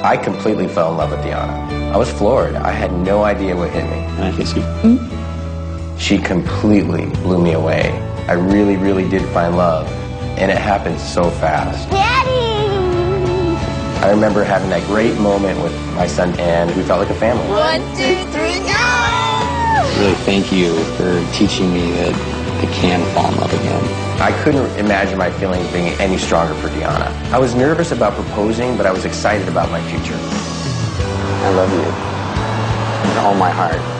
I completely fell in love with Deanna. I was floored. I had no idea what hit me. Can I kiss you? Mm-hmm. She completely blew me away. I really, really did find love, and it happened so fast. Daddy! I remember having that great moment with my son, and we felt like a family. 1, 2, 3, go! Really thank you for teaching me that I can fall in love again. I couldn't imagine my feelings being any stronger for Deanna. I was nervous about proposing, but I was excited about my future. I love you with all my heart.